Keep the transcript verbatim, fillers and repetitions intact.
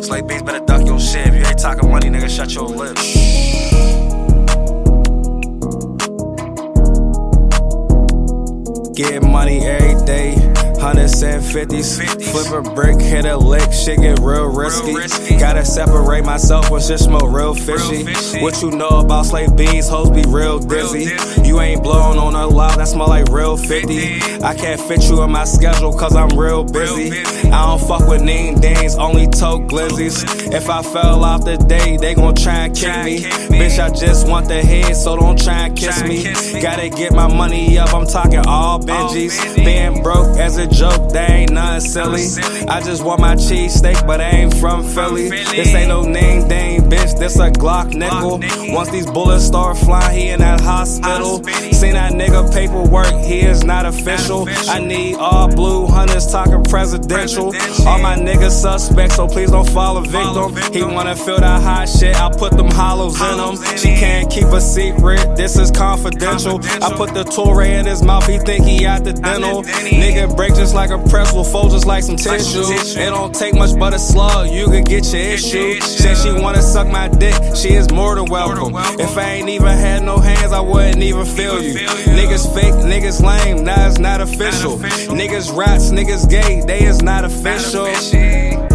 Slay Beats better duck your shit. If you ain't talking money, nigga, shut your lips. Get money every day, hundreds and fifties. Flip a brick, hit a lick, shit get real risky. Gotta separate myself when shit smell real fishy. What you know about Slay Beats, hoes be real dizzy. You ain't blowing on a loud, that smell like real fifty. I can't fit you in my schedule cause I'm real busy. I don't fuck with name dings, only tote glizzies. If I fell off the day, they gon' try and kick me. Bitch, I just want the head, so don't try and kiss me. Gotta get my money up, I'm talking all Benjis. Being broke as a joke, that ain't nothing silly. I just want my cheese steak, but I ain't from Philly. This ain't no name dame, bitch, this a Glock nickel. Once these bullets start flying, he in that hospital. Seen that nigga paperwork, he is not official. I need all blue hunters talking presidential. All my niggas suspects, so please don't fall a victim. He wanna feel that hot shit, I put them hollows in him. She can't keep a secret, this is confidential. I put the Touré in his mouth, he think he at the dental. Nigga break just like a press, will fold just like some tissue. It don't take much but a slug, you can get your issue. Said she wanna suck my dick, she is more than welcome. If I ain't even had no hands, I wouldn't even feel you. Niggas fake, niggas lame, nah it's not official. Niggas rats, niggas gay, they is not official.